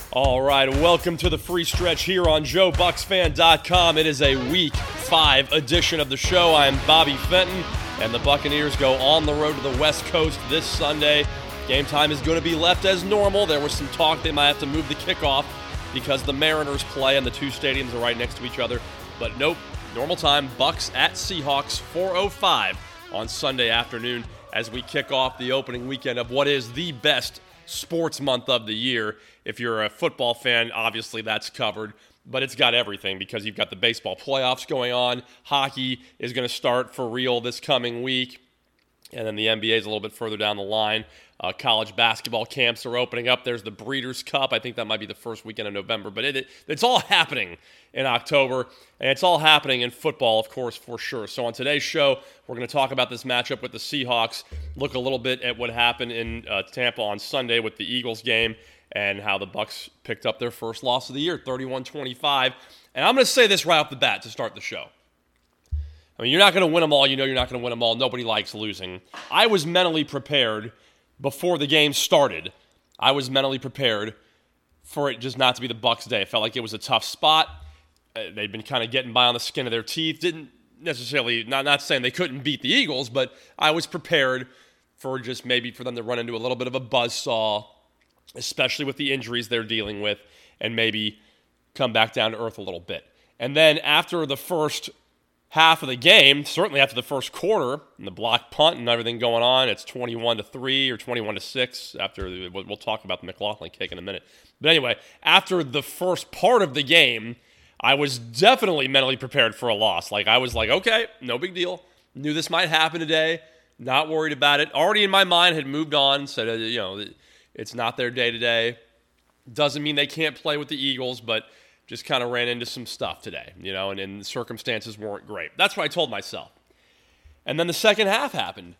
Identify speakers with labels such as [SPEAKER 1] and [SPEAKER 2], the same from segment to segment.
[SPEAKER 1] All right, welcome to the free stretch here on JoeBucksFan.com. It is a Week 5 edition of the show. I am Bobby Fenton, and the Buccaneers go on the road to the West Coast this Sunday. Game time is going to be left as normal. There was some talk they might have to move the kickoff because the Mariners play and the two stadiums are right next to each other. But nope, normal time, Bucks at Seahawks, 4:05 on Sunday afternoon as we kick off the opening weekend of what is the best sports month of the year. If you're a football fan, obviously that's covered, but it's got everything because you've got the baseball playoffs going on. Hockey is going to start for real this coming week, and then the NBA is a little bit further down the line. College basketball camps are opening up. There's the Breeders' Cup. I think that might be the first weekend of November, but it's all happening in October, and it's all happening in football, of course, for sure. So on today's show, we're going to talk about this matchup with the Seahawks, look a little bit at what happened in Tampa on Sunday with the Eagles game, and how the Bucs picked up their first loss of the year, 31-25. And I'm going to say this right off the bat to start the show. I mean, you're not going to win them all. You know you're not going to win them all. Nobody likes losing. I was mentally prepared before the game started. I was mentally prepared for it just not to be the Bucs' day. It felt like it was a tough spot. They'd been kind of getting by on the skin of their teeth. Didn't necessarily, not saying they couldn't beat the Eagles, but I was prepared for just maybe for them to run into a little bit of a buzzsaw, especially with the injuries they're dealing with, and maybe come back down to earth a little bit. And then after the first half of the game, certainly after the first quarter, and the block punt and everything going on, it's 21-3 or 21-6 after, we'll talk about the McLaughlin kick in a minute. But anyway, after the first part of the game, I was definitely mentally prepared for a loss. I was like, okay, no big deal. Knew this might happen today. Not worried about it. Already in my mind had moved on, said, it's not their day today. Doesn't mean they can't play with the Eagles, but just kind of ran into some stuff today, and the circumstances weren't great. That's what I told myself. And then the second half happened.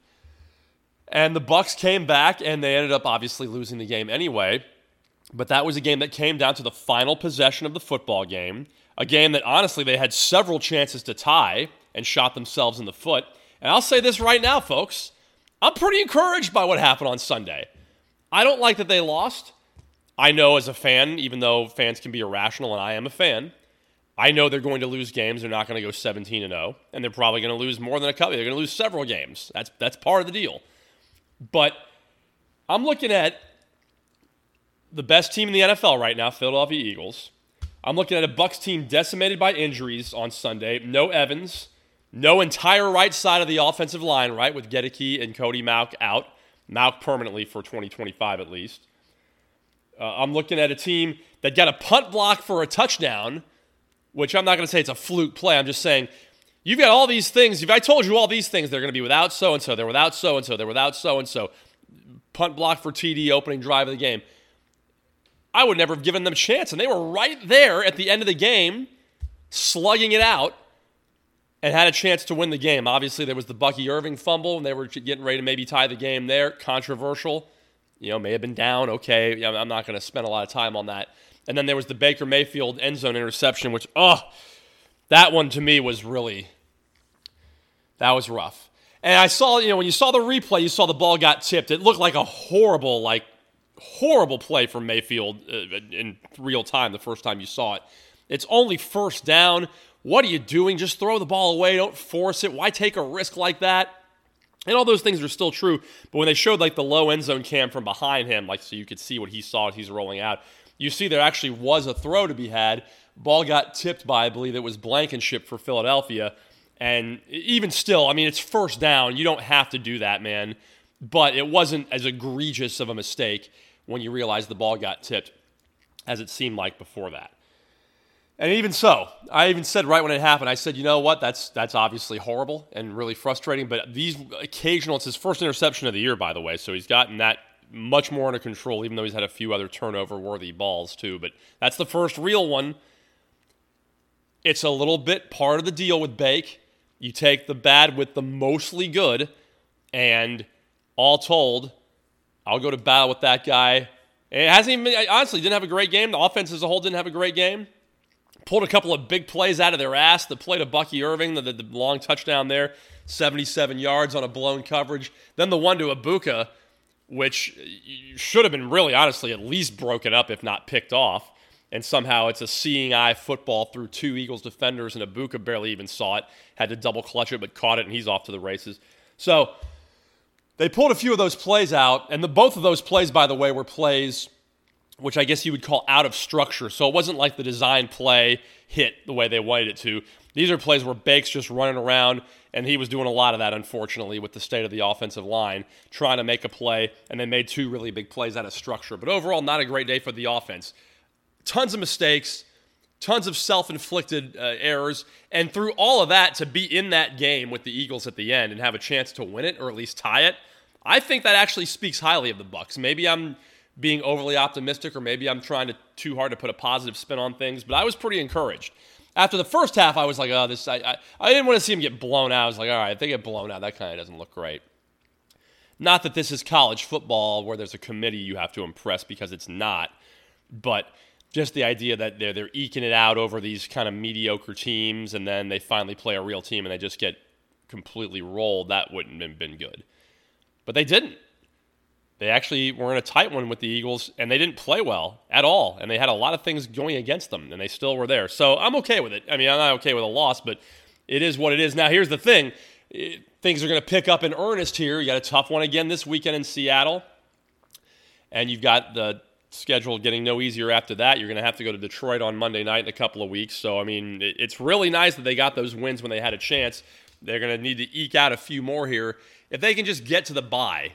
[SPEAKER 1] And the Bucs came back, and they ended up obviously losing the game anyway. But that was a game that came down to the final possession of the football game, a game that honestly they had several chances to tie and shot themselves in the foot. And I'll say this right now, folks. I'm pretty encouraged by what happened on Sunday. I don't like that they lost. I know as a fan, even though fans can be irrational, and I am a fan, I know they're going to lose games. They're not going to go 17-0, and they're probably going to lose more than a couple. They're going to lose several games. That's part of the deal. But I'm looking at the best team in the NFL right now, Philadelphia Eagles. I'm looking at a Bucs team decimated by injuries on Sunday. No Evans, no entire right side of the offensive line, right, with Gedeke and Cody Mauch out. Mauch permanently for 2025 at least. I'm looking at a team that got a punt block for a touchdown, which I'm not going to say it's a fluke play. I'm just saying you've got all these things. If I told you all these things, they're going to be without so-and-so, they're without so-and-so, they're without so-and-so. Punt block for TD, opening drive of the game. I would never have given them a chance, and they were right there at the end of the game, slugging it out, and had a chance to win the game. Obviously, there was the Bucky Irving fumble, and they were getting ready to maybe tie the game there. Controversial. May have been down. Okay, I'm not going to spend a lot of time on that. And then there was the Baker Mayfield end zone interception, which, that one to me was that was rough. And I saw, when you saw the replay, you saw the ball got tipped. It looked like a horrible play from Mayfield in real time the first time you saw it. It's only first down. What are you doing? Just throw the ball away. Don't force it. Why take a risk like that? And all those things are still true. But when they showed the low end zone cam from behind him, so you could see what he saw as he's rolling out, you see there actually was a throw to be had. Ball got tipped by, I believe it was Blankenship for Philadelphia. And even still, it's first down. You don't have to do that, man. But it wasn't as egregious of a mistake when you realize the ball got tipped as it seemed like before that. And even so, I even said right when it happened, I said, you know what, that's obviously horrible and really frustrating, but these occasional, it's his first interception of the year, by the way, so he's gotten that much more under control, even though he's had a few other turnover-worthy balls too, but that's the first real one. It's a little bit part of the deal with Bake. You take the bad with the mostly good, and all told, I'll go to battle with that guy. And it hasn't even, honestly, didn't have a great game. The offense as a whole didn't have a great game. Pulled a couple of big plays out of their ass. The play to Bucky Irving, the long touchdown there, 77 yards on a blown coverage. Then the one to Ibuka, which should have been really, honestly, at least broken up, if not picked off. And somehow it's a seeing eye football through two Eagles defenders, and Ibuka barely even saw it, had to double clutch it, but caught it, and he's off to the races. So they pulled a few of those plays out, and both of those plays, by the way, were plays which I guess you would call out of structure. So it wasn't like the design play hit the way they wanted it to. These are plays where Bake's just running around, and he was doing a lot of that, unfortunately, with the state of the offensive line, trying to make a play, and they made two really big plays out of structure. But overall, not a great day for the offense. Tons of mistakes, tons of self-inflicted errors, and through all of that, to be in that game with the Eagles at the end and have a chance to win it or at least tie it, I think that actually speaks highly of the Bucs. Maybe I'm being overly optimistic, or maybe I'm trying too hard to put a positive spin on things, but I was pretty encouraged. After the first half, I was like, oh, this. I didn't want to see them get blown out. I was like, all right, if they get blown out, that kind of doesn't look great. Not that this is college football where there's a committee you have to impress, because it's not, but just the idea that they're eking it out over these kind of mediocre teams, and then they finally play a real team and they just get completely rolled, that wouldn't have been good. But they didn't. They actually were in a tight one with the Eagles, and they didn't play well at all, and they had a lot of things going against them, and they still were there. So I'm okay with it. I mean, I'm not okay with a loss, but it is what it is. Now, here's the thing. Things are going to pick up in earnest here. You got a tough one again this weekend in Seattle, and you've got the schedule getting no easier after that. You're going to have to go to Detroit on Monday night in a couple of weeks. So, I mean, it's really nice that they got those wins when they had a chance. They're going to need to eke out a few more here. If they can just get to the bye,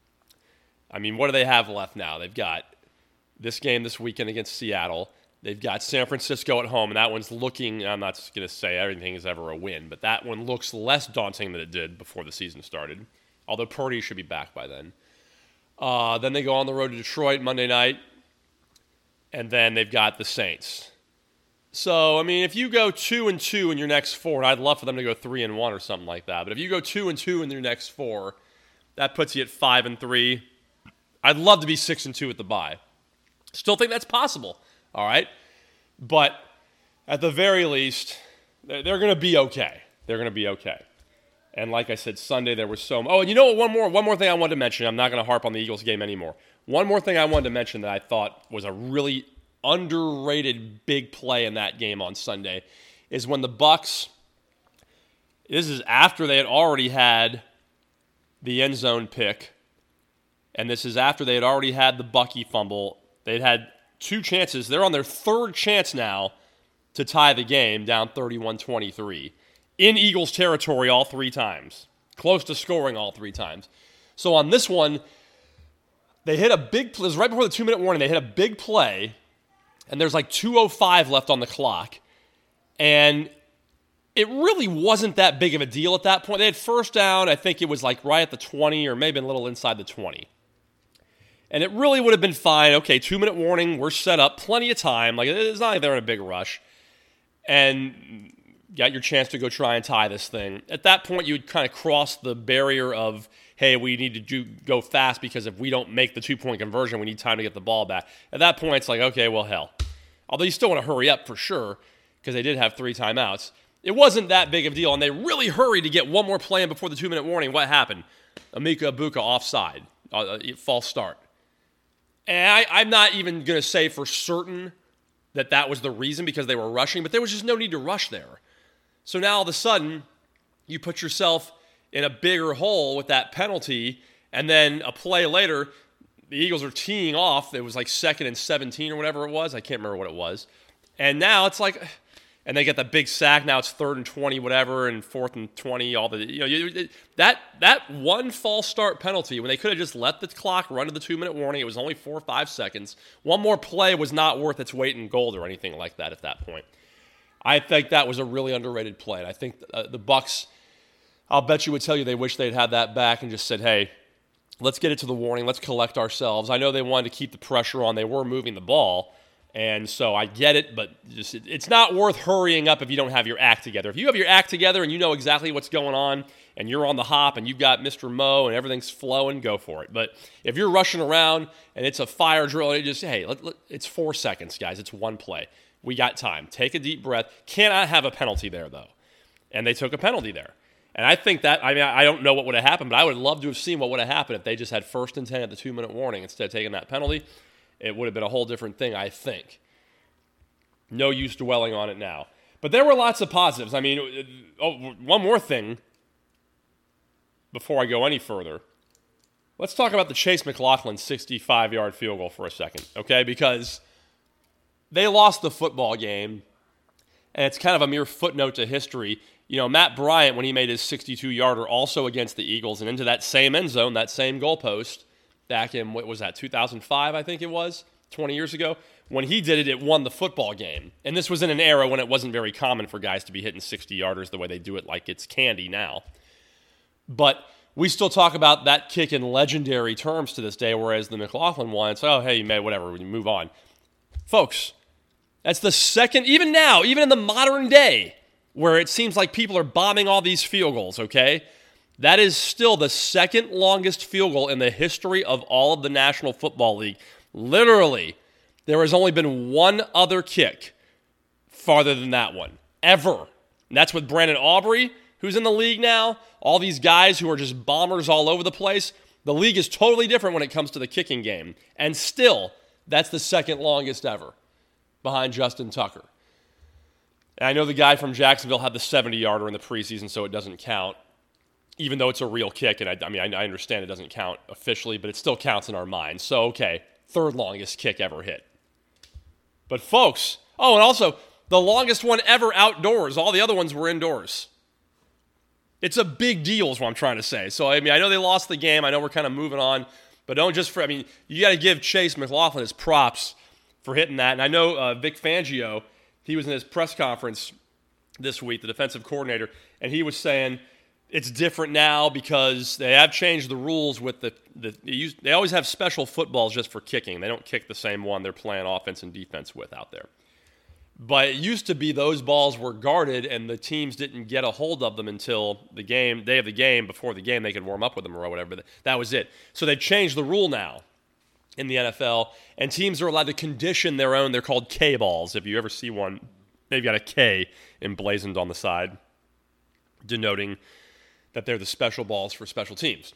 [SPEAKER 1] I mean, what do they have left now? They've got this game this weekend against Seattle. They've got San Francisco at home, and that one's looking, I'm not going to say everything is ever a win, but that one looks less daunting than it did before the season started, although Purdy should be back by then. Then they go on the road to Detroit Monday night, and then they've got the Saints. So, I mean, if you go 2-2 in your next four, and I'd love for them to go 3-1 or something like that, but if you go 2-2 in your next four, that puts you at 5-3. I'd love to be 6-2 at the bye. Still think that's possible, all right? But at the very least, they're going to be okay. They're going to be okay. And like I said, Sunday there was so... Oh, and you know what? One more thing I wanted to mention. I'm not going to harp on the Eagles game anymore. One more thing I wanted to mention that I thought was a really underrated big play in that game on Sunday is when the Bucs... This is after they had already had the end zone pick. And this is after they had already had the Bucky fumble. They'd had two chances. They're on their third chance now to tie the game, down 31-23. In Eagles territory all three times. Close to scoring all three times. So on this one, they hit a big play. It was right before the 2-minute warning. They hit a big play, and there's like 2:05 left on the clock. And it really wasn't that big of a deal at that point. They had first down. I think it was like right at the 20 or maybe a little inside the 20. And it really would have been fine. Okay, 2-minute warning. We're set up. Plenty of time. Like, it's not like they're in a big rush. And got your chance to go try and tie this thing. At that point, you would kind of cross the barrier of, hey, we need to go fast because if we don't make the 2-point conversion, we need time to get the ball back. At that point, it's like, okay, well, hell. Although you still want to hurry up for sure because they did have 3 timeouts. It wasn't that big of a deal, and they really hurried to get one more play in before the 2-minute warning. What happened? Emeka Egbuka offside, false start. And I'm not even going to say for certain that was the reason because they were rushing, but there was just no need to rush there. So now all of a sudden, you put yourself in a bigger hole with that penalty, and then a play later, the Eagles are teeing off. It was like 2nd and 17 or whatever it was. I can't remember what it was. And now it's like... And they get that big sack. Now it's 3rd and 20, whatever, and 4th and 20. All the that one false start penalty when they could have just let the clock run to the 2-minute warning. It was only 4 or 5 seconds. One more play was not worth its weight in gold or anything like that at that point. I think that was a really underrated play. And I think the Bucs, I'll bet you would tell you they wish they'd had that back and just said, hey, let's get it to the warning. Let's collect ourselves. I know they wanted to keep the pressure on. They were moving the ball. And so I get it, but just it's not worth hurrying up if you don't have your act together. If you have your act together and you know exactly what's going on and you're on the hop and you've got Mr. Mo and everything's flowing, go for it. But if you're rushing around and it's a fire drill, and it's 4 seconds, guys. It's one play. We got time. Take a deep breath. Cannot have a penalty there, though. And they took a penalty there. And I think that, I don't know what would have happened, but I would love to have seen what would have happened if they just had 1st and 10 at the 2-minute warning instead of taking that penalty. It would have been a whole different thing, I think. No use dwelling on it now. But there were lots of positives. One more thing before I go any further. Let's talk about the Chase McLaughlin 65-yard field goal for a second, okay? Because they lost the football game, and it's kind of a mere footnote to history. Matt Bryant, when he made his 62-yarder also against the Eagles and into that same end zone, that same goalpost, back in, 2005, I think it was, 20 years ago. When he did it, it won the football game. And this was in an era when it wasn't very common for guys to be hitting 60-yarders the way they do it like it's candy now. But we still talk about that kick in legendary terms to this day, whereas the McLaughlin one, it's, hey, you made whatever, we move on. Folks, that's the second, even now, even in the modern day, where it seems like people are bombing all these field goals, okay? That is still the second longest field goal in the history of all of the National Football League. Literally, there has only been one other kick farther than that one, ever. And that's with Brandon Aubrey, who's in the league now. All these guys who are just bombers all over the place. The league is totally different when it comes to the kicking game. And still, that's the second longest ever, behind Justin Tucker. And I know the guy from Jacksonville had the 70-yarder in the preseason, so it doesn't count, even though it's a real kick. And I understand it doesn't count officially, but it still counts in our minds. So, okay, third longest kick ever hit. But folks, and also the longest one ever outdoors. All the other ones were indoors. It's a big deal is what I'm trying to say. So, I know they lost the game. I know we're kind of moving on. But don't just you got to give Chase McLaughlin his props for hitting that. And I know Vic Fangio, he was in his press conference this week, the defensive coordinator, and he was saying it's different now because they have changed the rules with they always have special footballs just for kicking. They don't kick the same one they're playing offense and defense with out there. But it used to be those balls were guarded and the teams didn't get a hold of them until the day of the game. Before the game, they could warm up with them or whatever. But that was it. So they've changed the rule now in the NFL, and teams are allowed to condition their own. They're called K balls. If you ever see one, they've got a K emblazoned on the side, denoting that they're the special balls for special teams.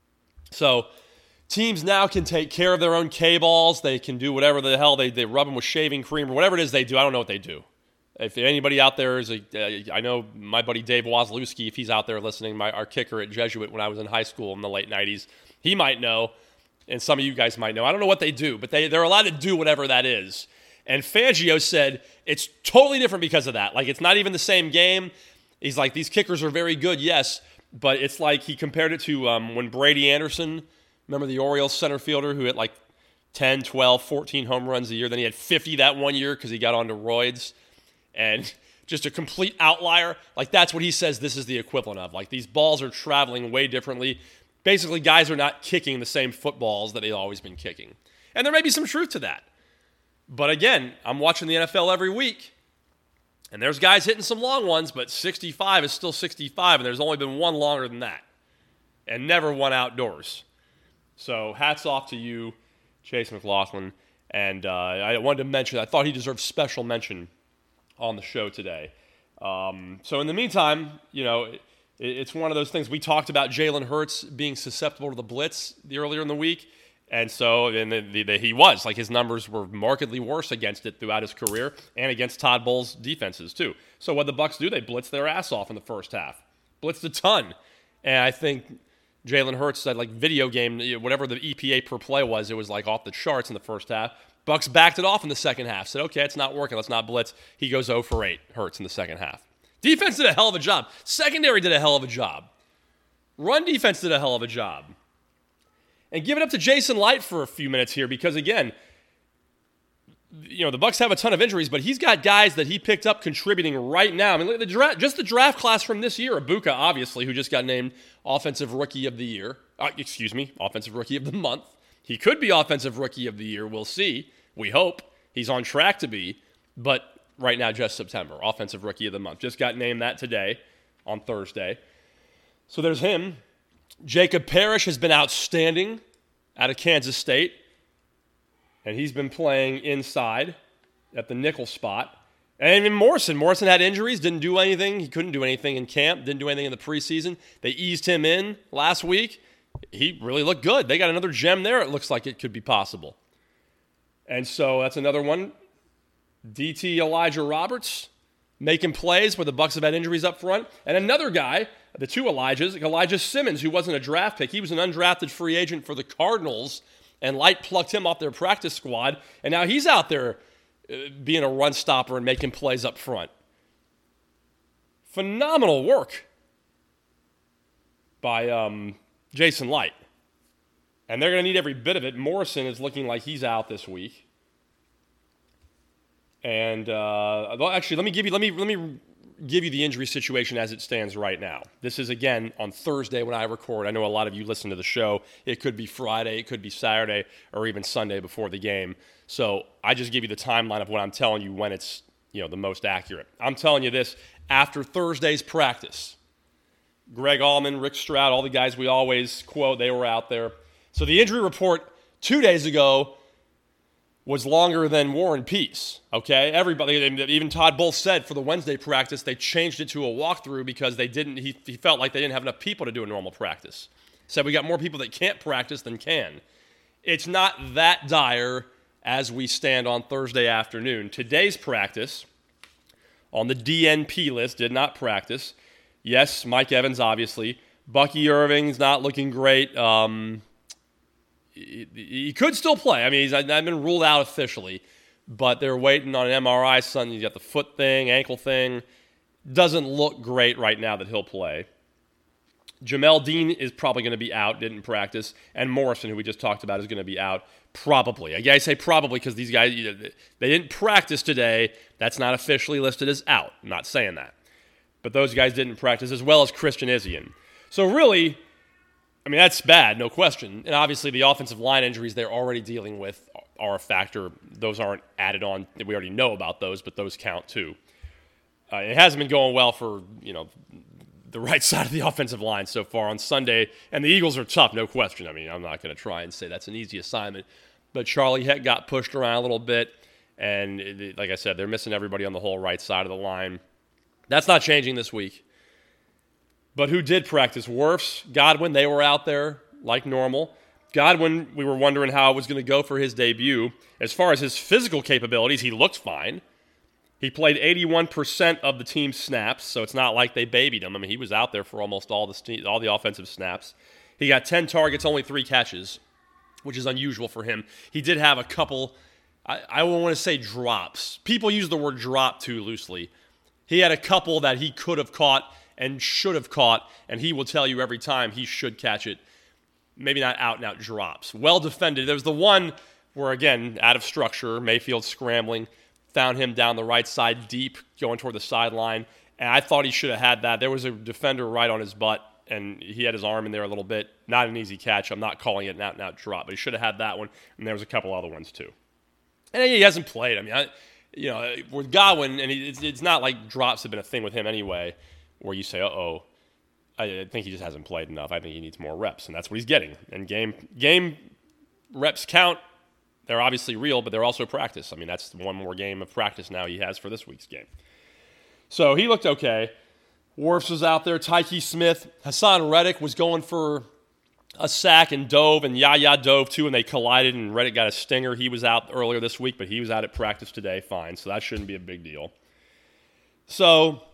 [SPEAKER 1] So teams now can take care of their own K balls. They can do whatever the hell they rub them with shaving cream or whatever it is they do. I don't know what they do. If anybody out there is I know my buddy Dave Wazlewski, if he's out there listening, our kicker at Jesuit when I was in high school in the late 90s, he might know. And some of you guys might know. I don't know what they do, but they're allowed to do whatever that is. And Fangio said it's totally different because of that. Like, it's not even the same game. He's like, these kickers are very good, yes, but it's like he compared it to when Brady Anderson, remember the Orioles center fielder who hit like 10, 12, 14 home runs a year. Then he had 50 that one year because he got onto roids. And just a complete outlier. Like, that's what he says this is the equivalent of. Like, these balls are traveling way differently. Basically, guys are not kicking the same footballs that they've always been kicking. And there may be some truth to that. But again, I'm watching the NFL every week, and there's guys hitting some long ones, but 65 is still 65, and there's only been one longer than that, and never one outdoors. So hats off to you, Chase McLaughlin. And I wanted to mention, I thought he deserved special mention on the show today. So in the meantime, it's one of those things. We talked about Jalen Hurts being susceptible to the blitz earlier in the week. And so he was. Like, his numbers were markedly worse against it throughout his career and against Todd Bowles' defenses, too. So what the Bucs do, they blitz their ass off in the first half. Blitzed a ton. And I think Jalen Hurts said, like, video game, whatever the EPA per play was, it was, like, off the charts in the first half. Bucs backed it off in the second half. Said, okay, it's not working. Let's not blitz. He goes 0 for 8, Hurts, in the second half. Defense did a hell of a job. Secondary did a hell of a job. Run defense did a hell of a job. And give it up to Jason Light for a few minutes here because, again, the Bucs have a ton of injuries, but he's got guys that he picked up contributing right now. I mean, look at the draft class from this year. Ibuka, obviously, who just got named Offensive Rookie of the Year. Offensive Rookie of the Month. He could be Offensive Rookie of the Year. We'll see. We hope. He's on track to be. But right now, just September. Offensive Rookie of the Month. Just got named that today on Thursday. So there's him. Jacob Parrish has been outstanding out of Kansas State, and he's been playing inside at the nickel spot. And even Morrison had injuries, didn't do anything. He couldn't do anything in camp, didn't do anything in the preseason. They eased him in last week. He really looked good. They got another gem there. It looks like it could be possible. And so that's another one. DT Elijah Roberts making plays where the Bucs have had injuries up front. And another guy, the two Elijahs, Elijah Simmons, who wasn't a draft pick. He was an undrafted free agent for the Cardinals, and Light plucked him off their practice squad. And now he's out there being a run stopper and making plays up front. Phenomenal work by Jason Light. And they're going to need every bit of it. Morrison is looking like he's out this week. And actually, let me give you the injury situation as it stands right now. This is, again, on Thursday when I record. I know a lot of you listen to the show. It could be Friday, it could be Saturday, or even Sunday before the game. So I just give you the timeline of what I'm telling you when it's the most accurate. I'm telling you this after Thursday's practice. Greg Allman, Rick Stroud, all the guys we always quote, they were out there. So the injury report 2 days ago was longer than War and Peace, okay? Everybody, even Todd Bowles said for the Wednesday practice, they changed it to a walkthrough because he felt like they didn't have enough people to do a normal practice. Said we got more people that can't practice than can. It's not that dire as we stand on Thursday afternoon. Today's practice on the DNP list did not practice. Yes, Mike Evans, obviously. Bucky Irving's not looking great. He could still play. I mean, he's not been ruled out officially, but they're waiting on an MRI. He's got the foot thing, ankle thing. Doesn't look great right now that he'll play. Jamel Dean is probably going to be out, didn't practice. And Morrison, who we just talked about, is going to be out probably. I say probably because these guys, they didn't practice today. That's not officially listed as out. I'm not saying that. But those guys didn't practice, as well as Christian Izien. So really, I mean, that's bad, no question. And obviously the offensive line injuries they're already dealing with are a factor. Those aren't added on. We already know about those, but those count too. It hasn't been going well for, the right side of the offensive line so far on Sunday. And the Eagles are tough, no question. I mean, I'm not going to try and say that's an easy assignment. But Charlie Heck got pushed around a little bit. And like I said, they're missing everybody on the whole right side of the line. That's not changing this week. But who did practice? Wirfs, Godwin, they were out there like normal. Godwin, we were wondering how it was going to go for his debut. As far as his physical capabilities, he looked fine. He played 81% of the team's snaps, so it's not like they babied him. I mean, he was out there for almost all the offensive snaps. He got 10 targets, only 3 catches, which is unusual for him. He did have a couple, I won't want to say drops. People use the word drop too loosely. He had a couple that he could have caught and should have caught, and he will tell you every time he should catch it. Maybe not out-and-out drops. Well defended. There was the one where, again, out of structure, Mayfield scrambling, found him down the right side deep, going toward the sideline, and I thought he should have had that. There was a defender right on his butt, and he had his arm in there a little bit. Not an easy catch. I'm not calling it an out-and-out drop, but he should have had that one, and there was a couple other ones too. And he hasn't played. I mean, with Godwin, and it's not like drops have been a thing with him anyway, where you say, uh-oh, I think he just hasn't played enough. I think he needs more reps, and that's what he's getting. And game reps count. They're obviously real, but they're also practice. I mean, that's one more game of practice now he has for this week's game. So he looked okay. Wirfs was out there. Tyke Smith. Hassan Reddick was going for a sack and dove, and Yaya dove too, and they collided, and Reddick got a stinger. He was out earlier this week, but he was out at practice today. Fine, so that shouldn't be a big deal. So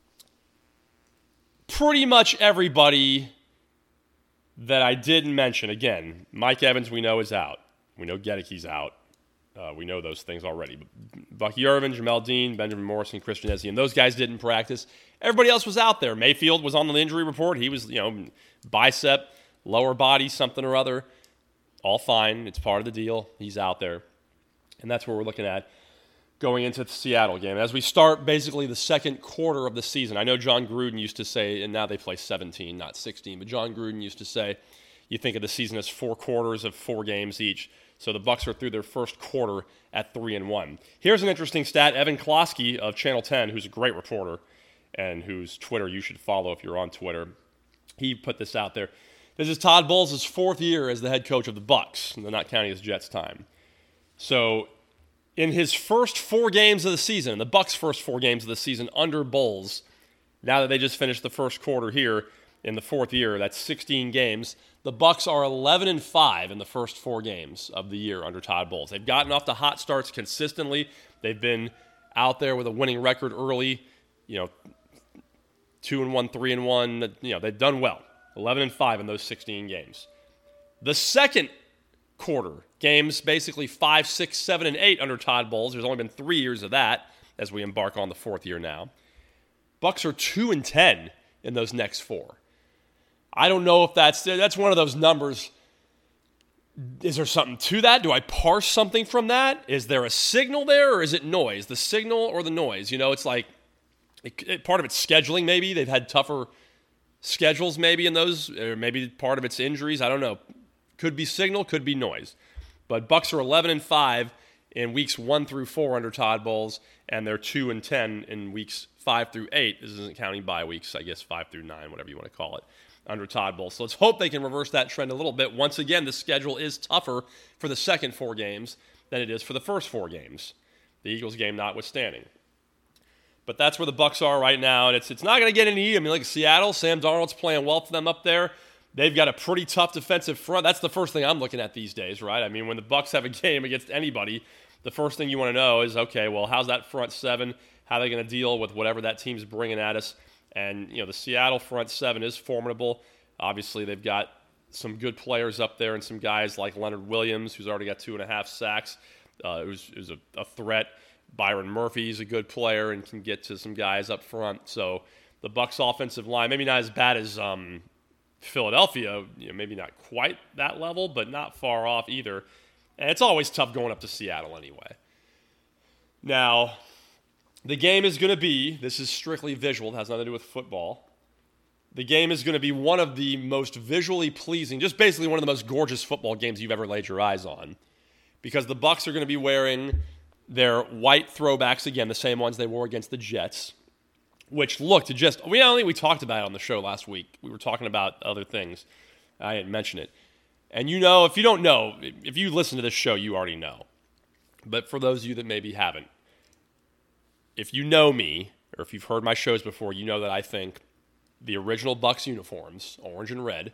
[SPEAKER 1] pretty much everybody that I didn't mention, again, Mike Evans we know is out. We know Gedicke's out. We know those things already. Bucky Irvin, Jamel Dean, Benjamin Morrison, Christian Izien, those guys didn't practice. Everybody else was out there. Mayfield was on the injury report. He was, bicep, lower body, something or other. All fine. It's part of the deal. He's out there. And that's what we're looking at going into the Seattle game. As we start basically the second quarter of the season, I know John Gruden used to say, and now they play 17, not 16, but John Gruden used to say, you think of the season as 4 quarters of 4 games each. So the Bucs are through their first quarter at 3-1. Here's an interesting stat. Evan Klosky of Channel 10, who's a great reporter and whose Twitter you should follow if you're on Twitter, he put this out there. This is Todd Bowles' 4th year as the head coach of the Bucs, and they're not counting his Jets time. So in his first 4 games of the season, the Bucks' first 4 games of the season under Bowles, now that they just finished the first quarter here in the 4th year, that's 16 games. The Bucks are 11-5 in the first 4 games of the year under Todd Bowles. They've gotten off to hot starts consistently. They've been out there with a winning record early, 2-1, 3-1. They've done well. 11-5 in those 16 games. The second quarter, games basically 5, 6, 7, and 8 under Todd Bowles. There's only been 3 years of that as we embark on the 4th year now. Bucks are 2-10 in those next 4. I don't know if that's one of those numbers. Is there something to that? Do I parse something from that? Is there a signal there, or is it noise? The signal or the noise? It's like part of it's scheduling maybe. They've had tougher schedules maybe in those, or maybe part of it's injuries. I don't know. Could be signal, could be noise. But Bucks are 11-5 in weeks 1 through 4 under Todd Bowles, and they're 2-10 in weeks 5 through 8. This isn't counting bye weeks, I guess 5 through 9, whatever you want to call it, under Todd Bowles. So let's hope they can reverse that trend a little bit. Once again, the schedule is tougher for the second 4 games than it is for the first 4 games, the Eagles game notwithstanding. But that's where the Bucks are right now, and it's not going to get any easier. I mean, like Seattle, Sam Darnold's playing well for them up there. They've got a pretty tough defensive front. That's the first thing I'm looking at these days, right? I mean, when the Bucks have a game against anybody, the first thing you want to know is, okay, well, how's that front 7? How are they going to deal with whatever that team's bringing at us? And, the Seattle front 7 is formidable. Obviously, they've got some good players up there and some guys like Leonard Williams, who's already got 2.5 sacks, who's a threat. Byron Murphy's a good player and can get to some guys up front. So the Bucks offensive line, maybe not as bad as Philadelphia, maybe not quite that level, but not far off either. And it's always tough going up to Seattle anyway. Now, the game is going to be, this is strictly visual, it has nothing to do with football. The game is going to be one of the most visually pleasing, just basically one of the most gorgeous football games you've ever laid your eyes on. Because the Bucks are going to be wearing their white throwbacks, again, the same ones they wore against the Jets, which looked to just, I don't think we talked about it on the show last week. We were talking about other things. I didn't mention it. And if you don't know, if you listen to this show, you already know. But for those of you that maybe haven't, if you know me, or if you've heard my shows before, you know that I think the original Bucks uniforms, orange and red,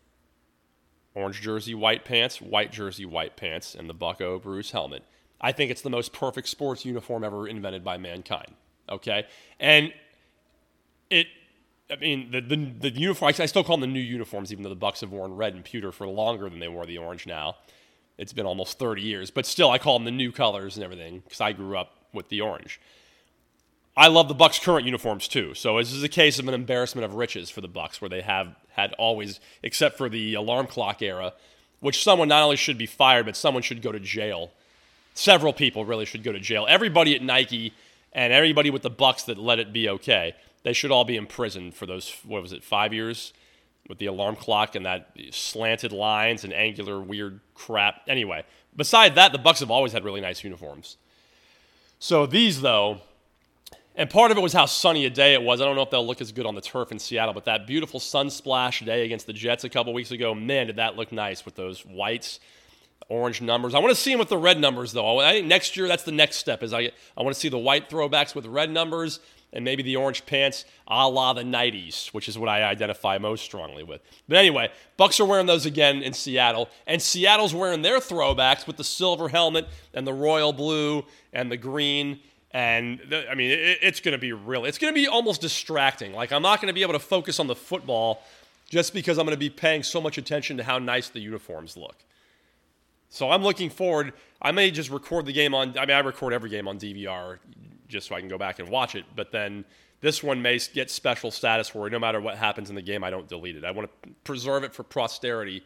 [SPEAKER 1] orange jersey, white pants, white jersey, white pants, and the Bucko Bruce helmet, I think it's the most perfect sports uniform ever invented by mankind, okay? And the uniform, I still call them the new uniforms, even though the Bucks have worn red and pewter for longer than they wore the orange now. It's been almost 30 years, but still I call them the new colors and everything because I grew up with the orange. I love the Bucks' current uniforms too, so this is a case of an embarrassment of riches for the Bucks, where they have had always, except for the alarm clock era, which someone not only should be fired, but someone should go to jail. Several people really should go to jail. Everybody at Nike and everybody with the Bucks that let it be okay, they should all be imprisoned for those, 5 years with the alarm clock and that slanted lines and angular weird crap. Anyway, beside that, the Bucks have always had really nice uniforms. So these, though, and part of it was how sunny a day it was. I don't know if they'll look as good on the turf in Seattle, but that beautiful sun splash day against the Jets a couple weeks ago, man, did that look nice with those whites, orange numbers. I want to see them with the red numbers, though. I think next year, that's the next step, is I want to see the white throwbacks with red numbers and maybe the orange pants a la the 90s, which is what I identify most strongly with. But anyway, Bucks are wearing those again in Seattle, and Seattle's wearing their throwbacks with the silver helmet and the royal blue and the green. And, it's going to be it's going to be almost distracting. Like, I'm not going to be able to focus on the football just because I'm going to be paying so much attention to how nice the uniforms look. So I'm looking forward. I may just record the game I record every game on DVR just so I can go back and watch it. But then this one may get special status where no matter what happens in the game, I don't delete it. I want to preserve it for posterity.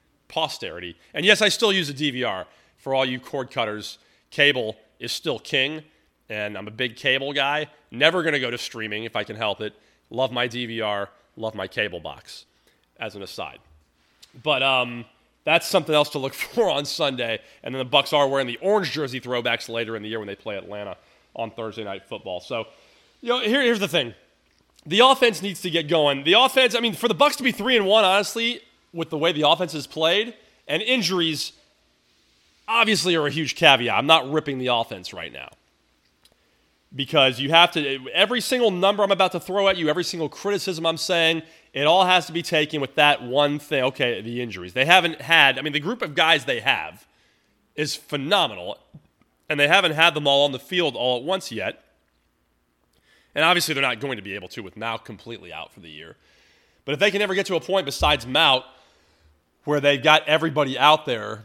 [SPEAKER 1] And yes, I still use a DVR. For all you cord cutters, cable is still king. And I'm a big cable guy. Never going to go to streaming if I can help it. Love my DVR. Love my cable box, as an aside. But that's something else to look for on Sunday. And then the Bucks are wearing the orange jersey throwbacks later in the year when they play Atlanta on Thursday Night Football. So, here's the thing. The offense needs to get going. The offense, for the Bucks to be 3-1, honestly, with the way the offense is played, and injuries obviously are a huge caveat. I'm not ripping the offense right now. Because you have to, every single number I'm about to throw at you, every single criticism I'm saying, it all has to be taken with that one thing. Okay, the injuries. They haven't had, the group of guys they have is phenomenal, and they haven't had them all on the field all at once yet. And obviously they're not going to be able to with Mauk completely out for the year. But if they can ever get to a point besides Mauk where they've got everybody out there,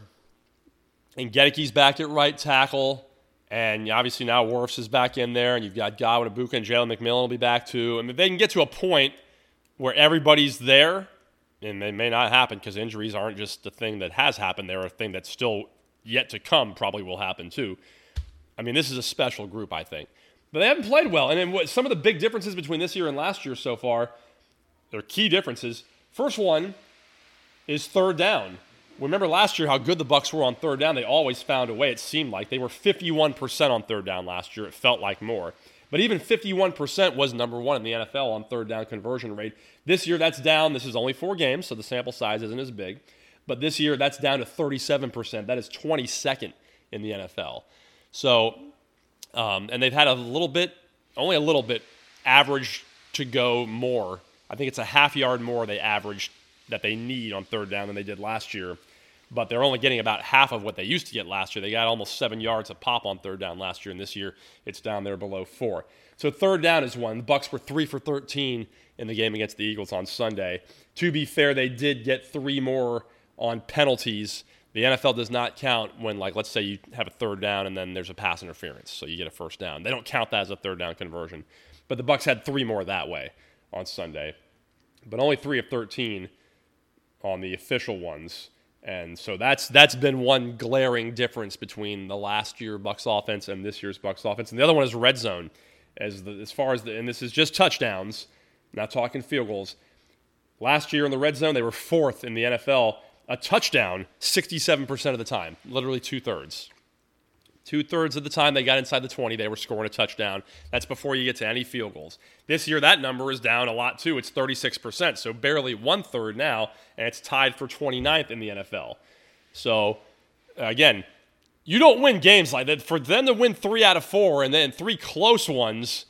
[SPEAKER 1] and Gedecke's back at right tackle, and obviously now Wirfs is back in there, and you've got Godwin, Ibuka, and Jalen McMillan will be back too. If they can get to a point where everybody's there, and it may not happen because injuries aren't just the thing that has happened. They're a thing that's still yet to come, probably will happen too. This is a special group, I think. But they haven't played well. And then some of the big differences between this year and last year so far, they're key differences. First one is third down. Remember last year how good the Bucs were on third down. They always found a way, it seemed like. They were 51% on third down last year. It felt like more. But even 51% was number one in the NFL on third down conversion rate. This year, that's down. This is only 4 games, so the sample size isn't as big. But this year, that's down to 37%. That is 22nd in the NFL. So, and they've had only a little bit, average to go more. I think it's a half yard more they averaged that they need on third down than they did last year. But they're only getting about half of what they used to get last year. They got almost 7 yards a pop on third down last year, and this year it's down there below 4. So third down is one. The Bucs were 3 for 13 in the game against the Eagles on Sunday. To be fair, they did get 3 more on penalties. The NFL does not count when, let's say you have a third down and then there's a pass interference, so you get a first down. They don't count that as a third down conversion. But the Bucs had 3 more that way on Sunday. But only 3 of 13 on the official ones. And so that's been one glaring difference between the last year Bucs offense and this year's Bucs offense. And the other one is red zone. And this is just touchdowns, not talking field goals. Last year in the red zone, they were 4th in the NFL. A touchdown 67% of the time, literally 2/3. 2/3 of the time they got inside the 20, they were scoring a touchdown. That's before you get to any field goals. This year, that number is down a lot, too. It's 36%, so barely 1/3 now, and it's tied for 29th in the NFL. So, again, you don't win games like that. For them to win 3 out of 4 and then 3 close ones,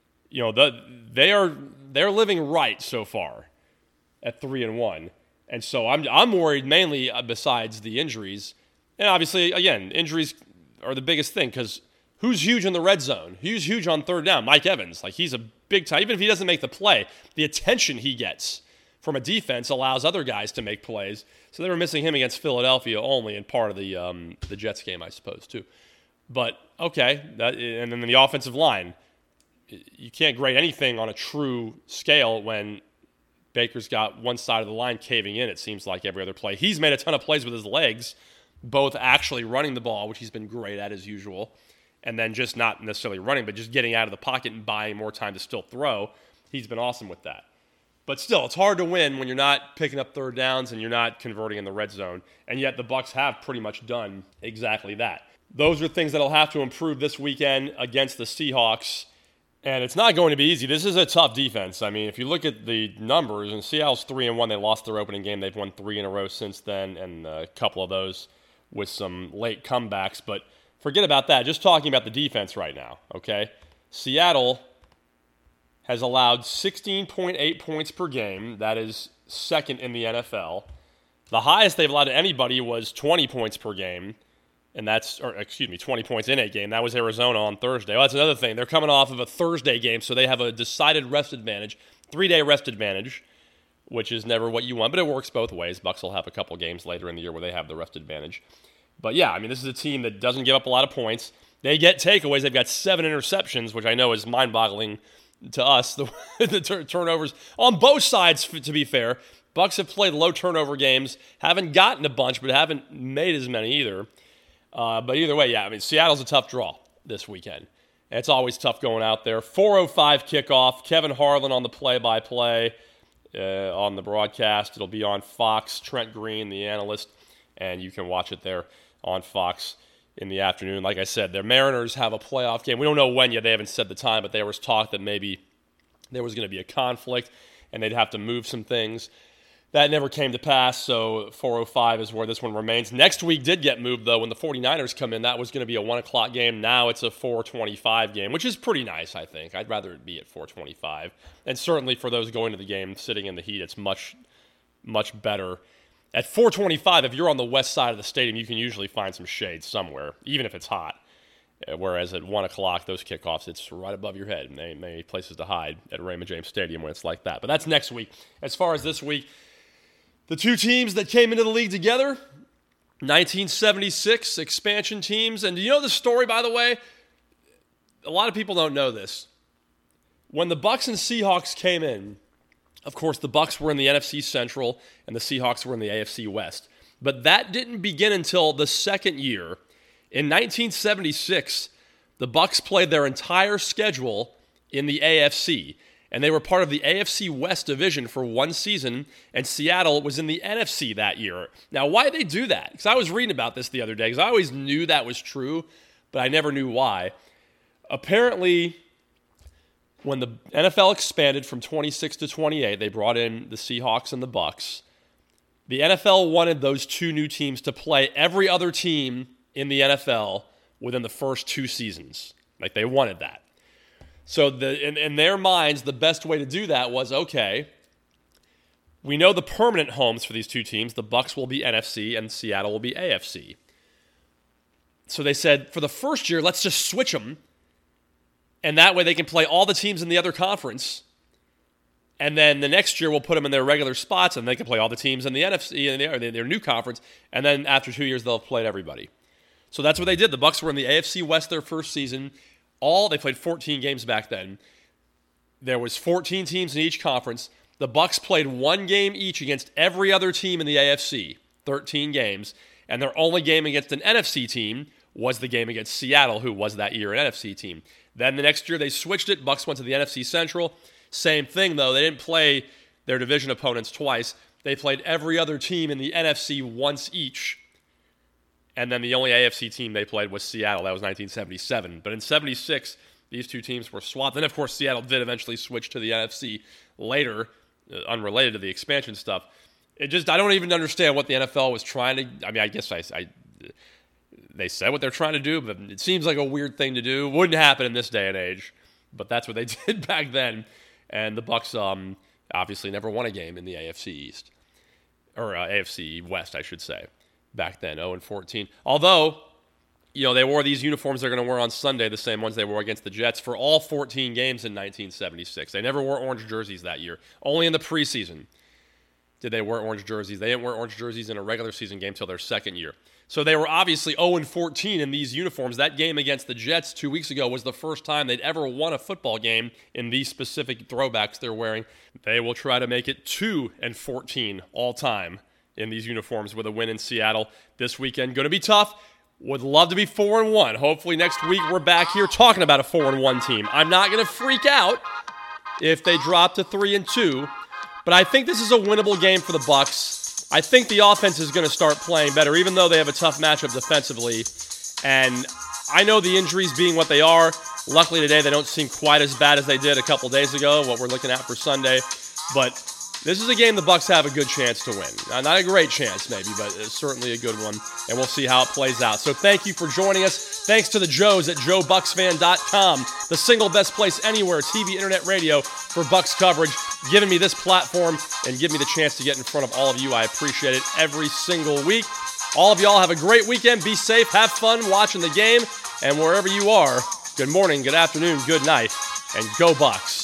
[SPEAKER 1] they're living right so far at 3-1. And so I'm worried mainly besides the injuries. And obviously, again, injuries are the biggest thing because who's huge in the red zone? Who's huge on third down? Mike Evans. He's a big time. Even if he doesn't make the play, the attention he gets from a defense allows other guys to make plays. So they were missing him against Philadelphia only in part of the Jets game, I suppose, too. But, okay, and then the offensive line. You can't grade anything on a true scale when Baker's got one side of the line caving in, it seems like, every other play. He's made a ton of plays with his legs, both actually running the ball, which he's been great at as usual, and then just not necessarily running, but just getting out of the pocket and buying more time to still throw. He's been awesome with that. But still, it's hard to win when you're not picking up third downs and you're not converting in the red zone, and yet the Bucs have pretty much done exactly that. Those are things that will have to improve this weekend against the Seahawks. And it's not going to be easy. This is a tough defense. If you look at the numbers, and Seattle's 3-1, they lost their opening game. They've won 3 in a row since then, and a couple of those with some late comebacks. But forget about that. Just talking about the defense right now, okay? Seattle has allowed 16.8 points per game. That is second in the NFL. The highest they've allowed to anybody was 20 points per game. And 20 points in a game. That was Arizona on Thursday. Well, that's another thing. They're coming off of a Thursday game, so they have a decided rest advantage, 3-day rest advantage, which is never what you want, but it works both ways. Bucs will have a couple games later in the year where they have the rest advantage. But yeah, this is a team that doesn't give up a lot of points. They get takeaways. They've got 7 interceptions, which I know is mind-boggling to us, the turnovers on both sides, to be fair. Bucs have played low turnover games, haven't gotten a bunch, but haven't made as many either. But either way, yeah, Seattle's a tough draw this weekend. It's always tough going out there. 4:05 kickoff. Kevin Harlan on the play-by-play on the broadcast. It'll be on Fox. Trent Green, the analyst, and you can watch it there on Fox in the afternoon. Like I said, their Mariners have a playoff game. We don't know when yet. They haven't said the time, but there was talk that maybe there was going to be a conflict and they'd have to move some things. That never came to pass, so 4:05 is where this one remains. Next week did get moved, though. When the 49ers come in, that was going to be a 1 o'clock game. Now it's a 4:25 game, which is pretty nice, I think. I'd rather it be at 4:25. And certainly for those going to the game sitting in the heat, it's much, much better. At 4:25, if you're on the west side of the stadium, you can usually find some shade somewhere, even if it's hot. Whereas at 1 o'clock, those kickoffs, it's right above your head. And there ain't many places to hide at Raymond James Stadium when it's like that. But that's next week. As far as this week, the two teams that came into the league together, 1976 expansion teams. And do you know the story, by the way? A lot of people don't know this. When the Bucs and Seahawks came in, of course, the Bucs were in the NFC Central and the Seahawks were in the AFC West. But that didn't begin until the second year. In 1976, the Bucs played their entire schedule in the AFC. And they were part of the AFC West division for one season, and Seattle was in the NFC that year. Now, why did they do that? Because I was reading about this the other day, because I always knew that was true, but I never knew why. Apparently, when the NFL expanded from 26 to 28, they brought in the Seahawks and the Bucs. The NFL wanted those two new teams to play every other team in the NFL within the first two seasons. Like, they wanted that. So in their minds, the best way to do that was, okay, we know the permanent homes for these two teams. The Bucs will be NFC and Seattle will be AFC. So they said, for the first year, let's just switch them. And that way they can play all the teams in the other conference. And then the next year we'll put them in their regular spots and they can play all the teams in the NFC and their new conference. And then after 2 years, they'll play everybody. So that's what they did. The Bucs were in the AFC West their first season. They played 14 games back then. There was 14 teams in each conference. The Bucs played one game each against every other team in the AFC, 13 games, and their only game against an NFC team was the game against Seattle, who was that year an NFC team. Then the next year they switched it. Bucs went to the NFC Central. Same thing, though. They didn't play their division opponents twice. They played every other team in the NFC once each. And then the only AFC team they played was Seattle. That was 1977. But in 76, these two teams were swapped. And, of course, Seattle did eventually switch to the NFC later, unrelated to the expansion stuff. I don't even understand what the NFL was trying to... I mean, I guess they said what they're trying to do, but it seems like a weird thing to do. Wouldn't happen in this day and age. But that's what they did back then. And the Bucs obviously never won a game in the AFC East. Or AFC West, I should say. Back then, 0-14. Although, they wore these uniforms they're going to wear on Sunday, the same ones they wore against the Jets, for all 14 games in 1976. They never wore orange jerseys that year. Only in the preseason did they wear orange jerseys. They didn't wear orange jerseys in a regular season game until their second year. So they were obviously 0-14 in these uniforms. That game against the Jets 2 weeks ago was the first time they'd ever won a football game in these specific throwbacks they're wearing. They will try to make it 2-14 all time in these uniforms with a win in Seattle this weekend. Going to be tough. Would love to be 4-1. Hopefully next week we're back here talking about a 4-1 team. I'm not going to freak out if they drop to 3-2, but I think this is a winnable game for the Bucs. I think the offense is going to start playing better, even though they have a tough matchup defensively. And I know the injuries being what they are. Luckily today they don't seem quite as bad as they did a couple days ago, what we're looking at for Sunday. But this is a game the Bucs have a good chance to win. Not a great chance, maybe, but it's certainly a good one, and we'll see how it plays out. So thank you for joining us. Thanks to the Joes at JoeBucksFan.com, the single best place anywhere, TV, internet, radio, for Bucs coverage, giving me this platform and giving me the chance to get in front of all of you. I appreciate it every single week. All of y'all have a great weekend. Be safe. Have fun watching the game. And wherever you are, good morning, good afternoon, good night, and go Bucs.